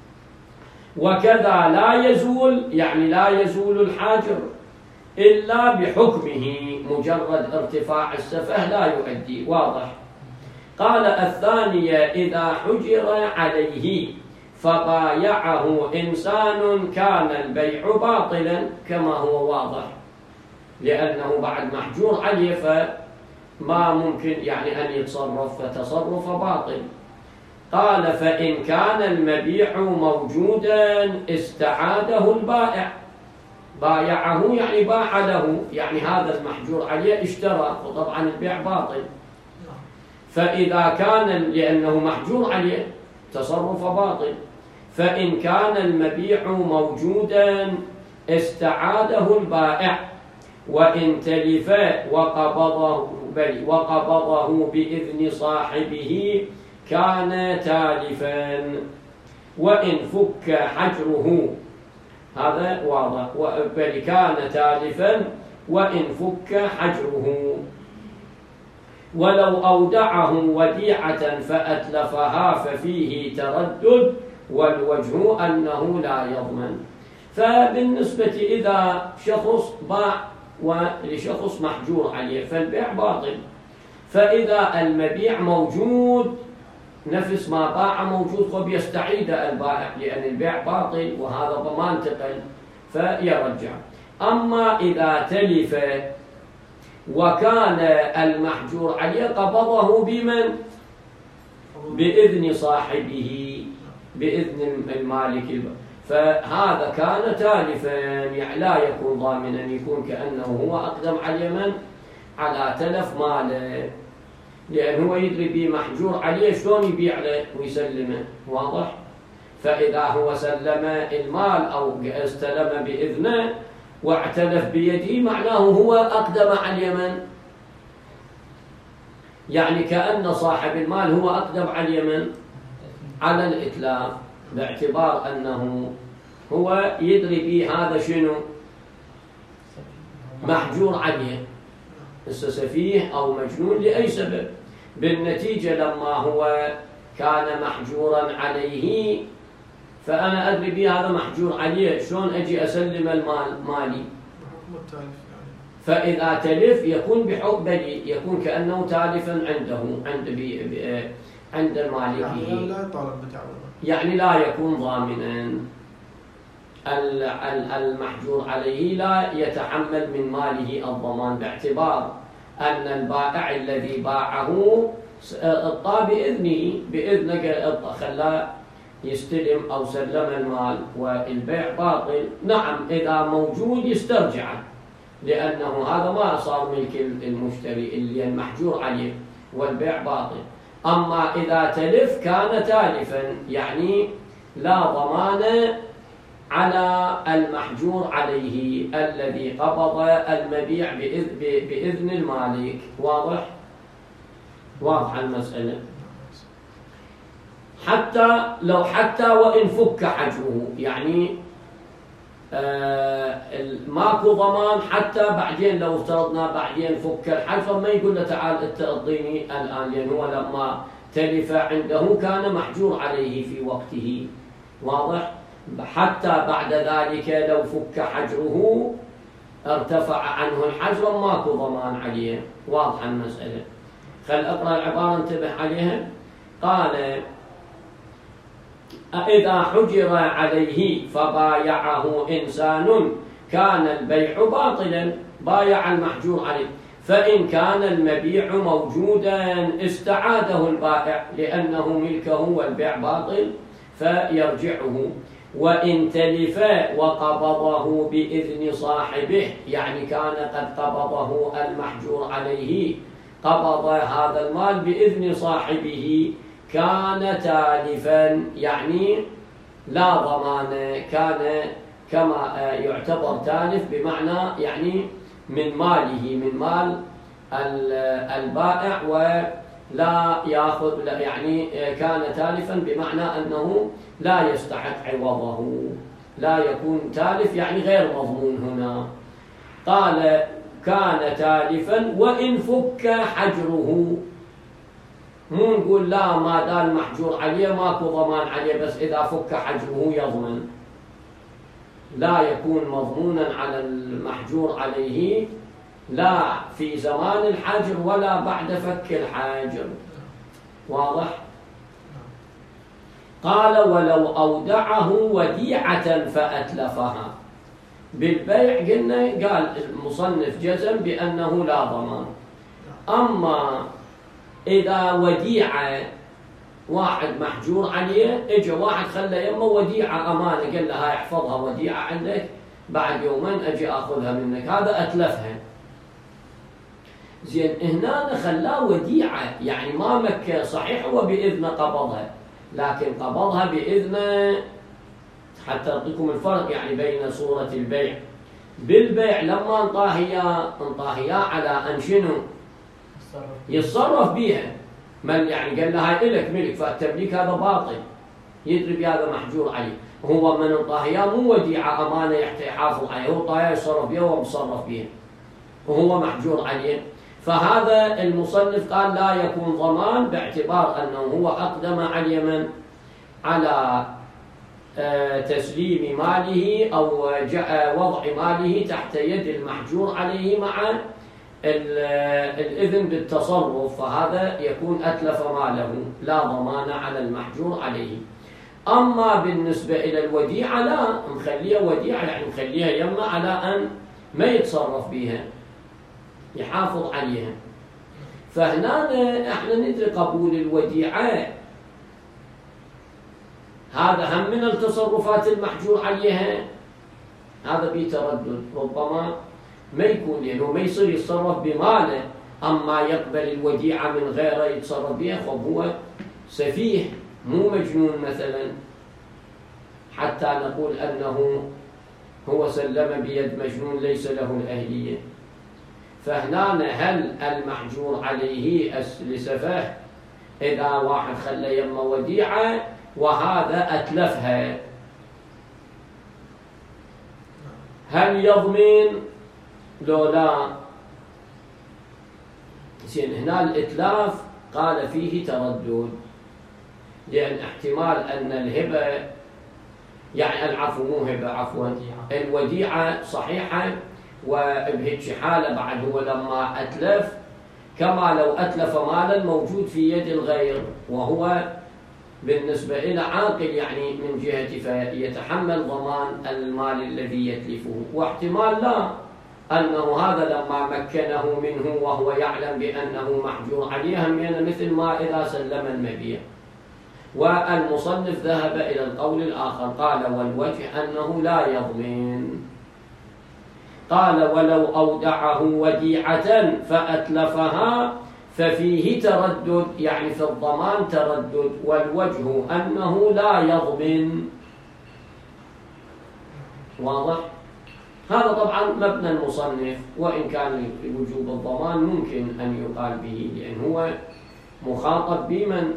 وكذا لا يزول يعني لا يزول الحاجر إلا بحكمه، مجرد ارتفاع السفه لا يؤدي. واضح. قال الثانية إذا حجر عليه فبايعه إنسان كان البيع باطلا، كما هو واضح، لأنه بعد محجور عليه فما ممكن يعني أن يتصرف، فتصرف باطل. قال فإن كان المبيع موجودا استعاده البائع، بايعه يعني باع له، يعني هذا المحجور عليه اشترى، وطبعا البيع باطل. فإذا كان لأنه محجور عليه تصرف باطل، فإن كان المبيع موجودا استعاده البائع، وإن تلف وقبضه بل وقبضه بإذن صاحبه كان تالفا، وإن فك حجره، هذا واضح، بل كان تالفا وإن فك حجره. ولو أودعه وديعة فأتلفها ففيه تردد، والوجه أنه لا يضمن. فبالنسبة إذا شخص باع ولشخص محجور عليه فالبيع باطل، فإذا المبيع موجود نفس ما باع موجود فبيستعيد البائع، لأن البيع باطل وهذا ضمان تقل فيرجع. أما إذا تلف وكان المحجور عليه قبضه بمن؟ بإذن صاحبه، بإذن المالك، فهذا كان تالفا، يعني لا يكون ضامنا، يكون كأنه هو أقدم على من؟ على تلف ماله، لأنه هو يدري بمحجور عليه شلون يبيع له ويسلمه. واضح؟ فإذا هو سلم المال أو استلم بإذنه واعتلف بيده معناه هو أقدم على اليمن، يعني كأن صاحب المال هو أقدم على اليمن على الإتلاف، باعتبار أنه هو يدري به هذا شنو؟ محجور عليه، سفيه أو مجنون لأي سبب. بالنتيجة لما هو كان محجورا عليه فأنا أدري به هذا محجور عليه، شلون أجي أسلم المال مالي؟ فإذا تلف يكون بحكم بلي، يكون كأنه تالفا عنده عند بي بي عند المالكي، يعني لا يطالب بتعويضه، يعني لا يكون ضامنا. المحجور عليه لا يتحمل من ماله الضمان، باعتبار أن البائع الذي باعه اطاع بإذنه، بإذنه خلاه يستلم أو سلم المال والبيع باطل. نعم إذا موجود يسترجعه، لأنه هذا ما صار ملك المشتري اللي المحجور عليه والبيع باطل. أما إذا تلف كان تالفا، يعني لا ضمان على المحجور عليه الذي قبض المبيع بإذن المالك. واضح؟ واضح المسألة. حتى لو حتى وإن فك حجره، يعني آه ماكو ضمان حتى بعدين لو افترضنا بعدين فك الحجر، ما يقول له تعال انت اعطيني الآن، لأن هو لما تلف عنده كان محجور عليه في وقته. واضح؟ حتى بعد ذلك لو فك حجره ارتفع عنه الحجر ماكو ضمان عليه. واضح المسألة. خل أقرأ العبارة انتبه عليها. قال إذا حجر عليه فبايعه إنسان كان البيع باطلا، بايع المحجور عليه. فإن كان المبيع موجودا استعاده البائع لأنه ملكه والبيع باطل فيرجعه. وإن تلف وقبضه بإذن صاحبه، يعني كان قد قبضه المحجور عليه، قبض هذا المال بإذن صاحبه، كان تالفا، يعني لا ضمان، كان كما يعتبر تالف بمعنى يعني من ماله، من مال البائع، ولا ياخذ، يعني كان تالفا بمعنى أنه لا يستحق عوضه، لا يكون تالف يعني غير مضمون. هنا قال كان تالفا وإن فك حجره، مو نقول لا ما دام محجور عليه ماكو ضمان عليه، بس إذا فك حجره يضمن، لا يكون مضمونا على المحجور عليه لا في زمان الحجر ولا بعد فك الحجر. واضح؟ قال ولو أودعه وديعة فأتلفها. بالبيع قلنا قال المصنف جزم بأنه لا ضمان. أما إذا وديعة واحد محجور عليه، اجى واحد خلى يمه وديعة أمانة، قال له هاي احفظها وديعة عندك، بعد يومين أجي أخذها منك، هذا أتلفها. زين هنا خلاه وديعة، يعني ما مكة، صحيح هو بإذن قبضها، لكن قبضها بإذن، حتى أعطيكم الفرق يعني بين صورة البيع. بالبيع لما انطاهيا انطاهيا على أن شنو يتصرف بيها، من يعني قال له هاي إلك ملك، فالتمليك هذا باطل، يدري بهذا محجور عليه. هو من انطاهيا مو وديعة أمانة يحافظ عليه، هو طايا يصرف بها ومصرف بها وهو محجور عليه. فهذا المصنف قال لا يكون ضمان، باعتبار أنه هو أقدم على من على تسليم ماله أو وضع ماله تحت يد المحجور عليه مع الإذن بالتصرف، فهذا يكون أتلف ماله، لا ضمان على المحجور عليه. أما بالنسبة إلى الوديعة لا، نخليها وديعة، يعني نخليها يما على أن ما يتصرف بها، يحافظ عليها. فهنا احنا ندري قبول الوديعة هذا هم من التصرفات المحجور عليها، هذا بيتردد، ربما ما يكون لأنه ما يصير يتصرف بماله، أما يقبل الوديعة من غيره يتصرف بها، خب هو سفيه مو مجنون مثلا حتى نقول أنه هو سلم بيد مجنون ليس له الأهلية. فهنا هل المحجور عليه لسفه إذا واحد خلى يمه وديعة وهذا أتلفها، هل يضمن لو لا؟ زين هنا الإتلاف قال فيه تردد، لأن احتمال أن الهبة يعني العفو مو هبة عفوا الوديعة صحيحة، وبهيك حالة بعد هو لما أتلف كما لو أتلف مالا موجود في يد الغير وهو بالنسبة إلى عاقل يعني من جهة فيتحمل ضمان المال الذي يتلفه. واحتمال لا، أنه هذا لما مكنه منه وهو يعلم بأنه محجور عليه هم مثل ما إذا سلم المبيع. والمصنف ذهب إلى القول الآخر، قال والوجه أنه لا يضمن. قال ولو أودعه وديعة فأتلفها ففيه تردد، يعني في الضمان تردد، والوجه أنه لا يضمن. واضح؟ هذا طبعا مبنى المصنف، وإن كان وجوب الضمان ممكن أن يقال به، لأن هو مخاطب بمن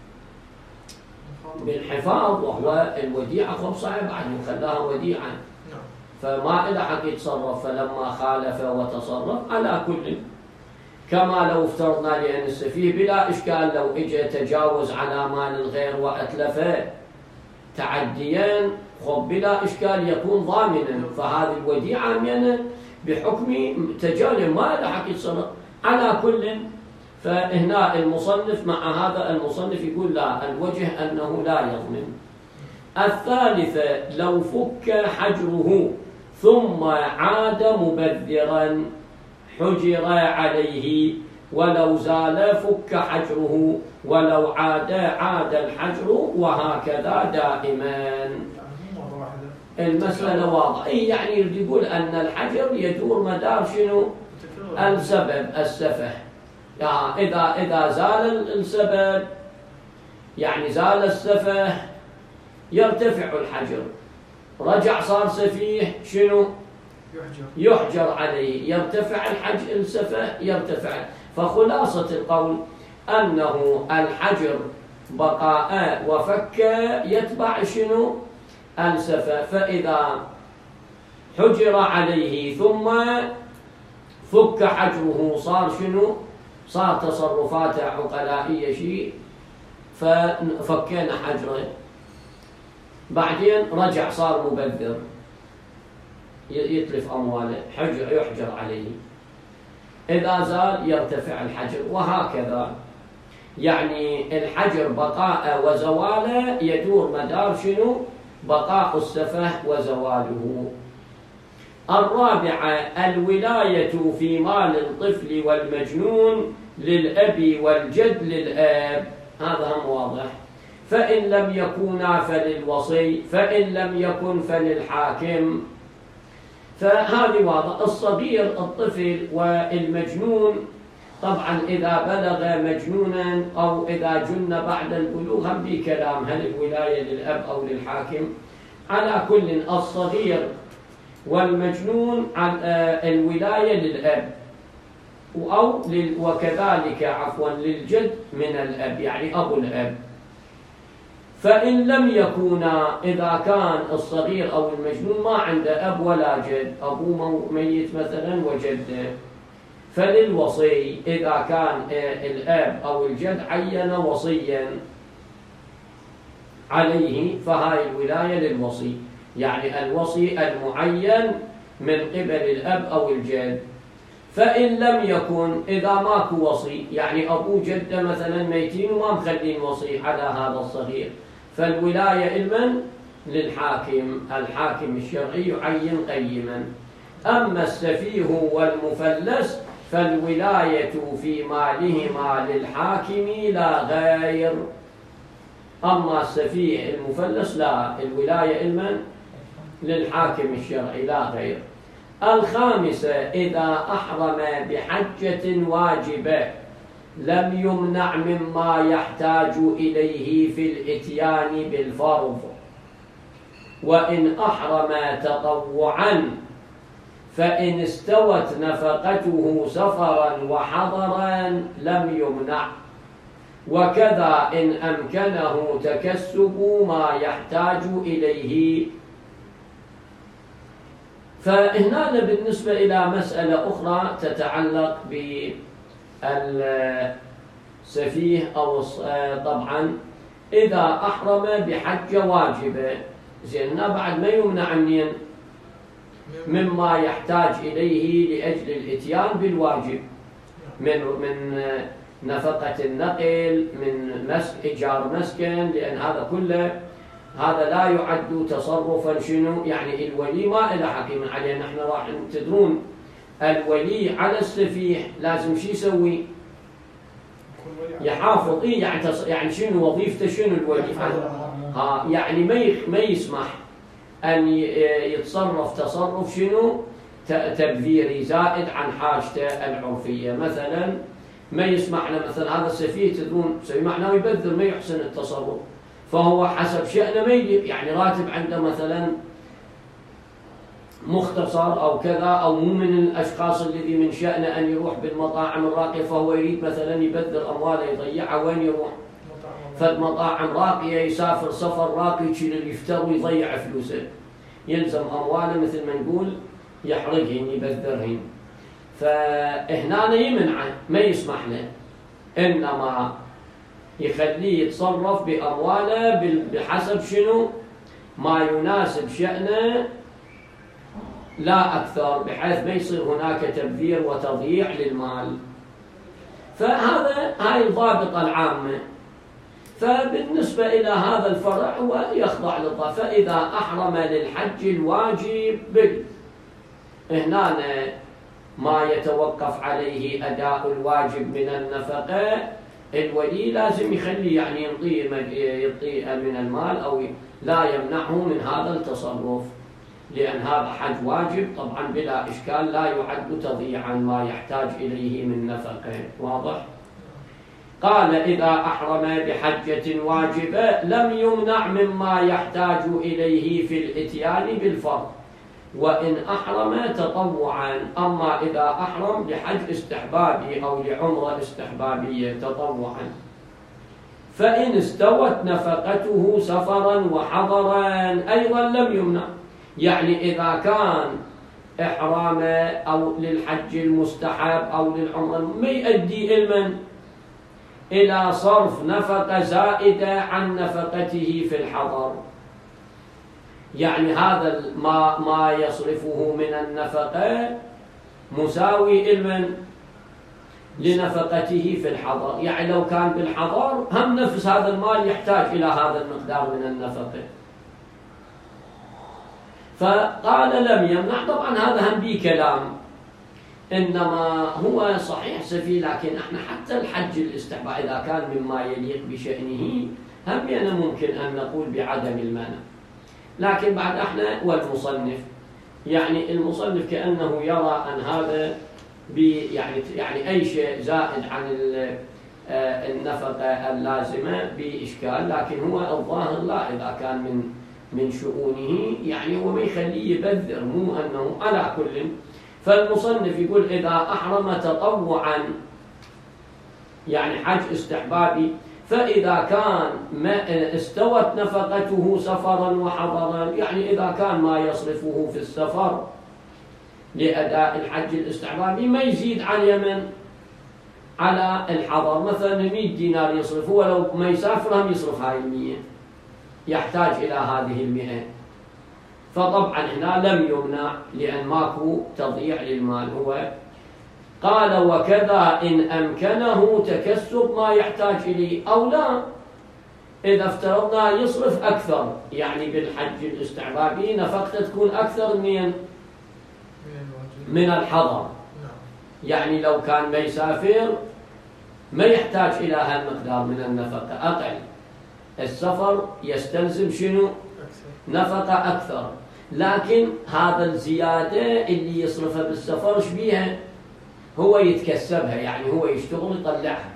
بالحفاظ، وهو الوديعة خب صعب أن يخليها وديعة، فما إلى حق يتصرف، فلما خالف وتصرف على كل. كما لو افترضنا لأن السفيه بلا إشكال لو إجى تجاوز على مال الغير وأتلفه تعديا، خب بلا إشكال يكون ضامنا، فهذه الوديعة يعني بحكم تجاوز ما إلى حق يتصرف على كل. فهنا المصنف مع هذا المصنف يقول لا، الوجه أنه لا يضمن. الثالثة لو فك حجره ثم عاد مبذرا حجر عليه، ولو زال فك حجره، ولو عاد عاد الحجر، وهكذا دائما. المسألة واضحة. إيه يعني يقول أن الحجر يدور مدار شنو؟ السبب، السفه. يعني إذا إذا زال السبب يعني زال السفه يرتفع الحجر، رجع صار سفيه شنو؟ يحجر, يحجر عليه، يرتفع الحجر السفه يرتفع. فخلاصة القول أنه الحجر بقاء وفك يتبع شنو؟ السفه. فإذا حجر عليه ثم فك حجره صار شنو؟ صار تصرفات عقلائية شيء، ففكينا حجره، بعدين رجع صار مبذر يتلف أمواله، حجر يحجر عليه. إذا زال يرتفع الحجر، وهكذا. يعني الحجر بقاء وزواله يدور مدار شنو؟ بقاء السفه وزواله. الرابعة الولاية في مال الطفل والمجنون للأب والجد للآب، هذا هم واضح. فإن لم يكونا فللوصي، فإن لم يكن فللحاكم. فهذه واضح. الصغير الطفل والمجنون طبعا إذا بلغ مجنونا أو إذا جن بعد البلوغ هم بكلام هل الولاية للأب أو للحاكم. على كل الصغير والمجنون الولاية للأب، أو وكذلك عفوا للجد من الأب، يعني أبو الأب. فإن لم يكونا، إذا كان الصغير أو المجنون ما عنده أب ولا جد، أبوه ميت مثلا وجده، فللوصي إذا كان الأب أو الجد عين وصيا عليه، فهاي الولاية للوصي، يعني الوصي المعين من قبل الأب أو الجد. فإن لم يكن، إذا ماكو وصي، يعني أبو جده مثلا ميتين وما مخلين وصي على هذا الصغير، فالولاية لمن؟ للحاكم، الحاكم الشرعي يعين قيما. أما السفيه والمفلس فالولاية في مالهما للحاكم لا غير. أما السفيه المفلس لا، الولاية لمن؟ للحاكم الشرعي لا غير. الخامسة إذا أحرم بحجة واجبة لم يمنع مما يحتاج إليه في الإتيان بالفرض، وإن أحرم تطوعا فإن استوت نفقته سفرا وحضرا لم يمنع، وكذا إن أمكنه تكسب ما يحتاج إليه. فهنا بالنسبة إلى مسألة أخرى تتعلق بالسفيه أو طبعا إذا أحرم بحجة واجبة، زيننا بعد ما يمنع منين؟ مما يحتاج إليه لأجل الإتيان بالواجب، من من نفقة النقل، من مسك إيجار مسكن، لأن هذا كله هذا لا يعد تصرفا شنو؟ يعني الولي ما إلى حكيم عليه. نحن راح تدرون الولي على السفيح لازم شو يسوي؟ يحافظ. إيه يعني تص... يعني شنو وظيفته؟ شنو الولي؟ ها يعني ما يخ... ما يسمح أن يتصرف تصرف شنو؟ تبذيري زائد عن حاجته العرفية. مثلا ما يسمح له مثلا هذا السفيه تدرون سوي معناه يبذر، ما يحسن التصرف، فهو حسب شأنه ما يليق، يعني راتب عنده مثلا مختصر أو كذا، أو مو من الأشخاص الذي من شأنه أن يروح بالمطاعم الراقية، فهو يريد مثلا يبذر أمواله يضيعها، وين يروح؟ فالمطاعم راقية، يسافر سفر راقي يشيل يفتر ويضيع فلوسه، يلزم أمواله مثل ما نقول يحرقهن يبذرهن. فهنا يمنعه ما يسمح له، إنما يخليه يتصرف بأمواله بحسب شنو؟ ما يناسب شأنه لا أكثر، بحيث ما يصير هناك تبذير وتضييع للمال. فهذا هاي الضابطة العامة. فبالنسبة إلى هذا الفرع هو يخضع للضابط. فإذا أحرم للحج الواجب هنا ما يتوقف عليه أداء الواجب من النفقة، الولي لازم يخلي يعني يعطيه يعطيه من المال أو لا يمنعه من هذا التصرف، لأن هذا حج واجب طبعا بلا إشكال لا يعد تضييعا ما يحتاج إليه من نفقة. واضح؟ قال إذا أحرم بحجة واجبة لم يمنع مما يحتاج إليه في الإتيان بالفرض، وإن أحرم تطوعا. أما إذا أحرم بحج استحبابي أو لعمرة استحبابية تطوعا فإن استوت نفقته سفرا وحضرا أيضا لم يمنع. يعني إذا كان إحرام أو للحج المستحب أو للعمرة ما يؤدي المن إلى صرف نفقة زائدة عن نفقته في الحضر، يعني هذا ما ما يصرفه من النفقة مساوي المن لنفقته في الحضر. يعني لو كان بالحضر هم نفس هذا المال يحتاج إلى هذا المقدار من النفقة، فقال لم يمنع. طبعا هذا هم بي كلام، إنما هو صحيح سفيه، لكن احنا حتى الحج الاستحباب إذا كان مما يليق بشأنه هم يعني ممكن أن نقول بعدم المانع. لكن بعد احنا والمصنف يعني المصنف كأنه يرى أن هذا يعني يعني أي شيء زائد عن النفقة اللازمة بإشكال، لكن هو الظاهر لا، إذا كان من من شؤونه يعني هو ما يخليه يبذر، مو أنه على كل. فالمصنف يقول إذا أحرم تطوعا يعني حج استحبابي، فإذا كان ما استوت نفقته سفرا وحضرا، يعني إذا كان ما يصرفه في السفر لأداء الحج الاستحبابي ما يزيد عن يمن على الحضر، مثلا مئة دينار يصرفه، ولو ما يسافر هم يصرف هاي المئة، يحتاج إلى هذه المئة، فطبعا هنا لم يمنع لأن ماكو تضييع للمال. هو قال وكذا إن أمكنه تكسب ما يحتاج إليه أو لا، إذا افترضنا يصرف أكثر، يعني بالحج الاستحبابي نفقته تكون أكثر من من الحضر، يعني لو كان ما يسافر ما يحتاج إلى هالمقدار من النفقة، أقل. السفر يستلزم شنو؟ نفقة أكثر، لكن هذا الزيادة اللي يصرفها بالسفر ايش بيها؟ هو يتكسبها، يعني هو يشتغل يطلعها.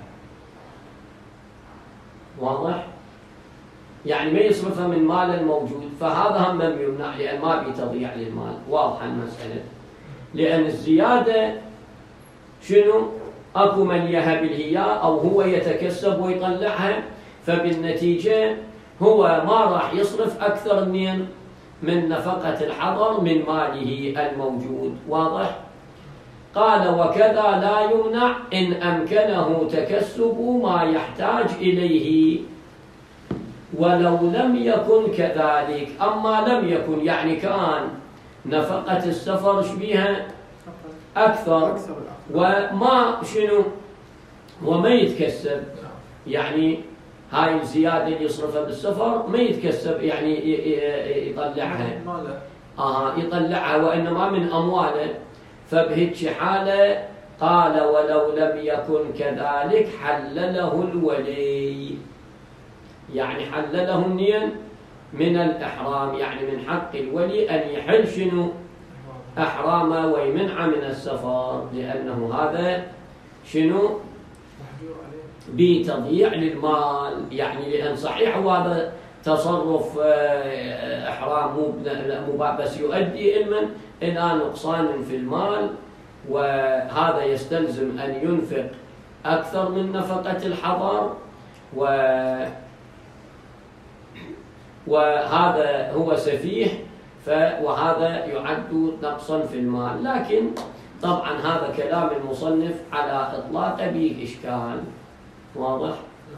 واضح؟ يعني ما يصرفها من مال الموجود، فهذا هم لم يمنع لأن ما بيتضيع للمال. واضحة المسألة، لأن الزيادة شنو؟ أكو من يهب الهياء أو هو يتكسب ويطلعها، فبالنتيجة هو ما راح يصرف أكثر من من نفقة الحضر من ماله الموجود. واضح؟ قال وكذا لا يمنع إن أمكنه تكسب ما يحتاج إليه ولو لم يكن كذلك. أما لم يكن يعني كان نفقة السفر شبيها أكثر وما شنو وما يتكسب، يعني هاي الزيادة اللي يصرفها بالسفر ما يتكسب، يعني يطلعها آه يطلعها وإنما من أمواله. فبهيك حالة قال ولو لم يكن كذلك حلله الولي، يعني حلله النين من الإحرام، يعني من حق الولي أن يحل شنو أحرامه ويمنع من السفر، لأنه هذا شنو بتضييع للمال، يعني لأن صحيح هذا تصرف إحرام مو بس يؤدي علما إلى نقصان في المال، وهذا يستلزم أن ينفق أكثر من نفقة الحضر، و وهذا هو سفيه، وهذا يعد نقصا في المال. لكن طبعا هذا كلام المصنف على إطلاق به إشكال. واضح؟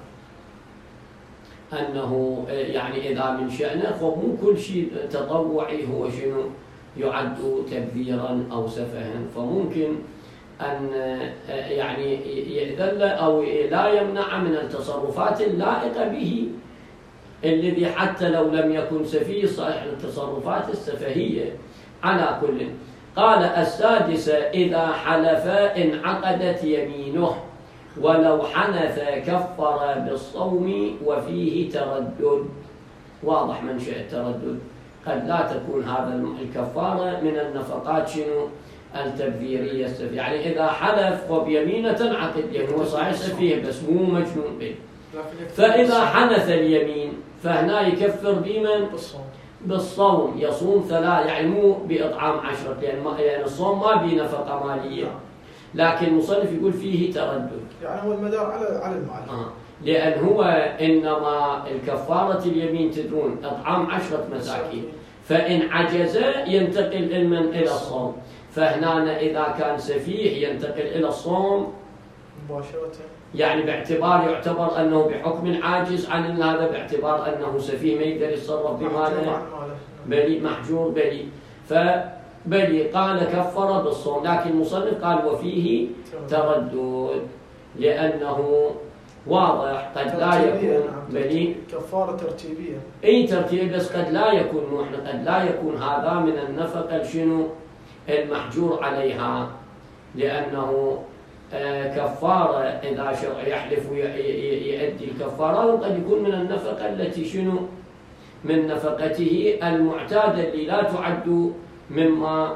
أنه يعني إذا من شأنه فمو كل شيء تطوعي هو شنو يعد تبذيرا أو سفها، فممكن أن يعني يأذل أو لا يمنع من التصرفات اللائقة به، الذي حتى لو لم يكن سفيه صحيح التصرفات السفهية على كل. قال السادسة إذا حلف انعقدت يمينه ولو حنث كفر بالصوم وفيه تردد. واضح منشأ التردد، قد لا تكون هذا الكفارة من النفقات شنو التبذيرية السفيه، يعني إذا حلف وبيمينه تنعقد، يعني هو صحيح سفيه بس مو مجنون به. فإذا حنث اليمين فهنا يكفر بمن؟ بالصوم، يصوم ثلاث، يعني مو بإطعام عشرة، يعني, يعني الصوم ما به نفقة مالية، لكن المصنف يقول فيه تردد، يعني هو المدار على على المال. آه. لأن هو إنما الكفارة اليمين تدرون إطعام عشرة مساكين، فإن عجز ينتقل علما إلى الصوم، فهنا إذا كان سفيه ينتقل إلى الصوم مباشرة، يعني باعتبار يعتبر أنه بحكم عاجز عن هذا، باعتبار أنه سفيه ما يقدر يتصرف بماله، بلي محجور بلي، فبلي قال كفر بالصوم، لكن المصنف قال وفيه تردد لأنه واضح قد لا يكون بلي كفارة ترتيبية، أي ترتيب، بس قد لا يكون محن، قد لا يكون هذا من النفقة شنو المحجور عليها، لأنه كفارة إذا يحلف يؤدي الكفارة، وقد يكون من النفقة التي شنو من نفقته المعتادة اللي لا تعد مما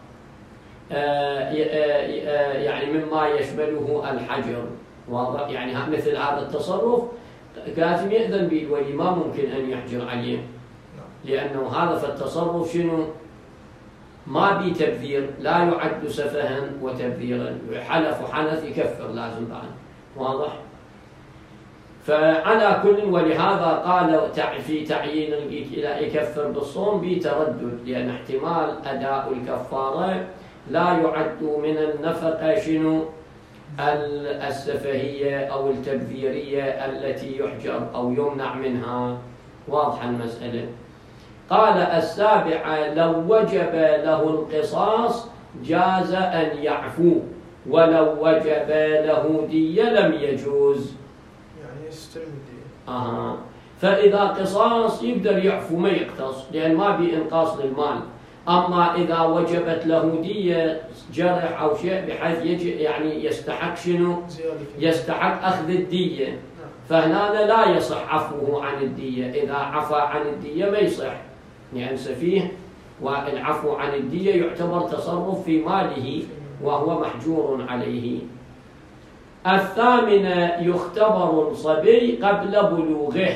يعني مما يشمله الحجر. واضح، يعني مثل هذا التصرف لازم يأذن به الولي، ما ممكن أن يحجر عليه، لأنه هذا فالتصرف شنو ما بي تبذير، لا يعد سفها وتبذيرا، حلف وحنث يكفر لازم بعد. واضح. فعلى كل، ولهذا قال في تعيين يكفر بالصوم بتردد، لأن احتمال أداء الكفارة لا يعد من النفقة شنو السفهية أو التبذيرية التي يحجر أو يمنع منها. واضح المسألة. قال السابعة لو وجب له القصاص جاز أن يعفو، ولو وجب له دية لم يجوز، يعني يستلم الدية. آه. فإذا قصاص يقدر يعفو ما يقتص، لأن ما بإنقاص للمال. أما إذا وجبت له دية جرح أو شيء بحيث يجي يعني يستحق شنو يستحق أخذ الدية، فهنا لا يصح عفوه عن الدية. إذا عفى عن الدية ما يصح، يعني سفيه والعفو عن الدية يعتبر تصرف في ماله وهو محجور عليه. الثامنة يختبر الصبي قبل بلوغه.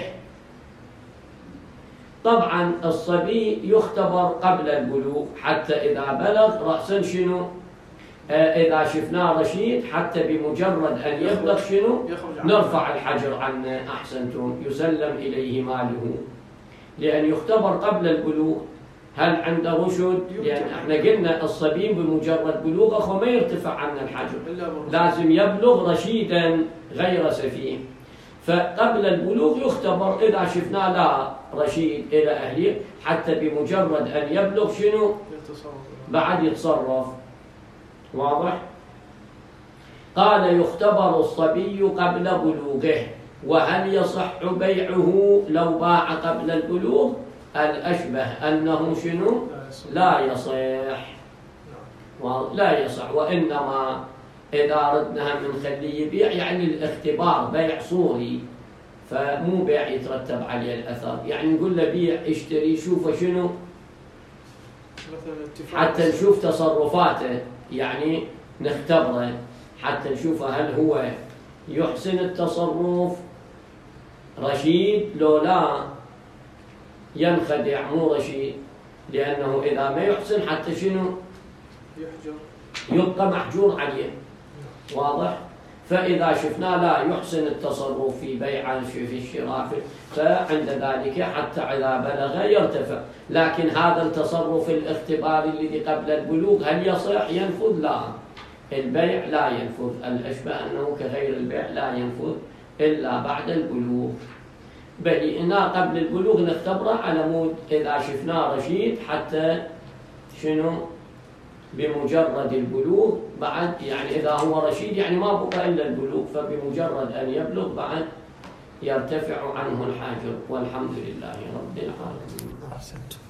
طبعا الصبي يختبر قبل البلوغ حتى إذا بلغ رأسا شنو آه إذا شفناه رشيد حتى بمجرد أن يبلغ شنو نرفع الحجر عنه، أحسنتم، يسلم إليه ماله، لأن يختبر قبل البلوغ هل عنده رشد، لأن احنا قلنا الصبي بمجرد بلوغه ما يرتفع عنه الحجر، لازم يبلغ رشيدا غير سفيه. فقبل البلوغ يختبر، إذا شفناه لا رشيد إلى أهله حتى بمجرد أن يبلغ شنو بعد يتصرف. واضح. قال يختبر الصبي قبل بلوغه. وهل يصح بيعه لو باع قبل البلوغ؟ الأشبه أنه شنو لا يصح، لا يصح، وإنما إذا ردنا من خليه يبيع يعني الاختبار بيع صوري، فمو بيع يترتب عليه الأثر، يعني نقول له بيع اشتري شوفه شنو حتى نشوف تصرفاته، يعني نختبره حتى نشوف هل هو يحسن التصرف رشيد لو لا ينخدع مو رشيد، لأنه إذا ما يحسن حتى شنو يبقى محجور عليه. واضح. فإذا شفنا لا يحسن التصرف في بيع في الشراء فعند ذلك حتى إذا بلغ يرتفع. لكن هذا التصرف الاختباري الذي قبل البلوغ هل يصح ينفذ؟ لا، البيع لا ينفذ، الأشبه أنه كغير البيع لا ينفذ إلا بعد البلوغ، بل إنا قبل البلوغ نختبره على مود إذا شفناه رشيد حتى شنو بمجرد البلوغ بعد، يعني إذا هو رشيد يعني ما بقى إلا البلوغ، فبمجرد أن يبلغ بعد يرتفع عنه الحاجر. والحمد لله رب العالمين.